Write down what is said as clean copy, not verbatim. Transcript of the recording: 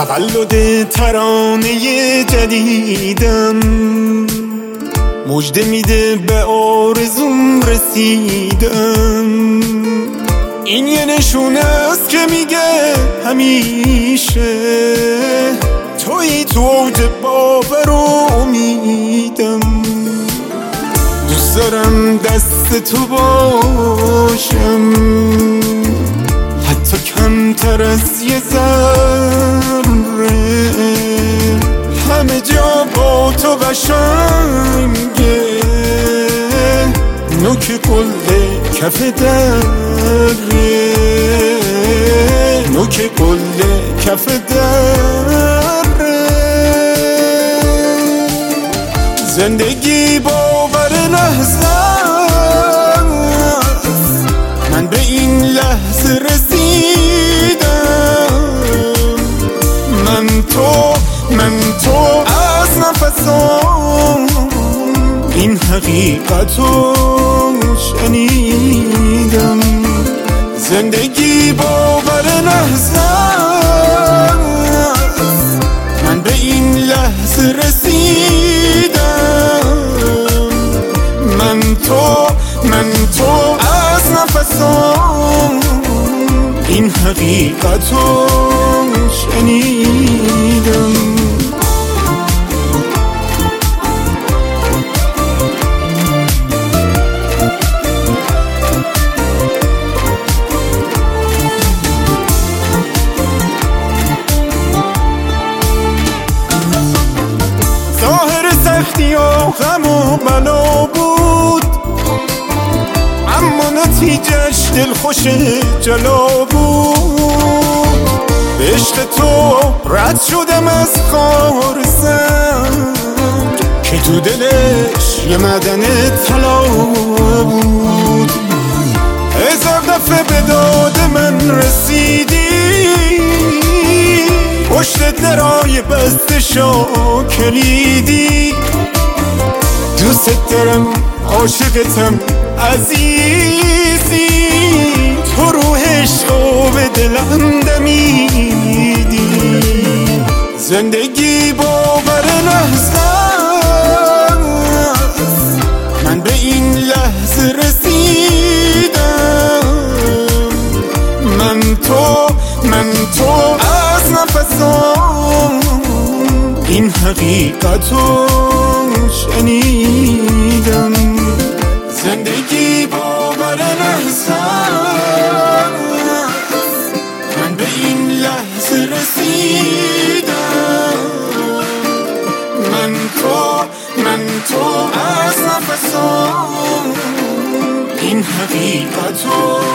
تولد ترانه جدیدم مژده میده به آرزوم رسیدم. این یه نشونه است که میگه همیشه تویی تو اوج باور و امیدم. دوست دارم دست تو باشم حتی کمتر از یه ذره، همه جا با تو قشنگه، نوک کل کف دره، نوک کل کف دره. زندگی باور لحظه است، من به این لحظه رسیدم. من تو از نفسام این حقیقتو شنیدم. زندگی باور لحظه است، من به این لحظه رسیدم. من تو از نفسام این حقیقتو شنیدم. ظاهر سختی و غم و بلا بود، اما نتیجهش دلخوش جلا بود. به عشق تو رد شدم از خار سنگ که تو دلش یه معدن طلا بود. هزار دفعه به داد من رسیدی، پشت درای بسته شو کلیدی. دوست دارم عاشقتم عزیزی، تو روح عشق و به دلم دمیدی. زندگی باور لحظه است، من به این لحظه رسیدم. من تو از نفسام این حقیقتو شنیدم. زندگی باور لحظه است، من به این لحظه رسیدم. من تو از نفسام این حقیقتو